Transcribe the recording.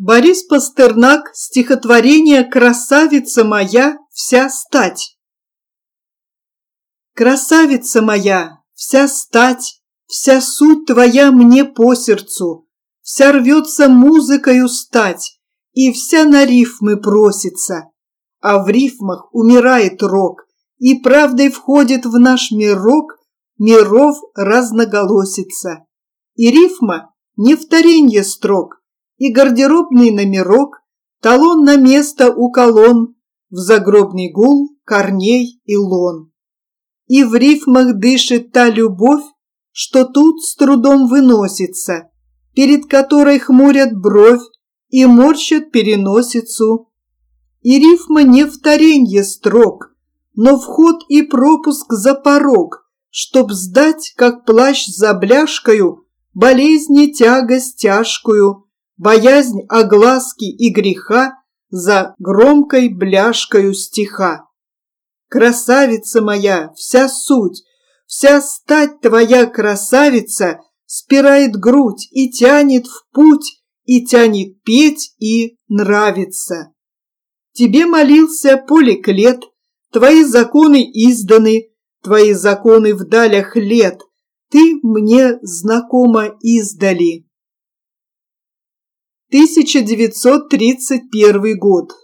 Борис Пастернак, стихотворение «Красавица моя, вся стать». Красавица моя, вся стать, вся суть твоя мне по сердцу, вся рвется музыкою стать, и вся на рифмы просится, а в рифмах умирает рок, и правдой входит в наш мирок, миров разноголосица. И рифма не вторенье строк, и гардеробный номерок, талон на место у колонн, в загробный гул корней и лон. И в рифмах дышит та любовь, что тут с трудом выносится, перед которой хмурят бровь и морщат переносицу. И рифма не вторенье строк, но вход и пропуск за порог, чтоб сдать, как плащ за бляшкою, болезни тягость тяжкую, боязнь огласки и греха за громкой бляшкою стиха. Красавица моя, вся суть, вся стать твоя, красавица, спирает грудь и тянет в путь, и тянет петь и нравится. Тебе молился Поликлет, твои законы изданы, твои законы в далях лет, ты мне знакома издали. 1931 год.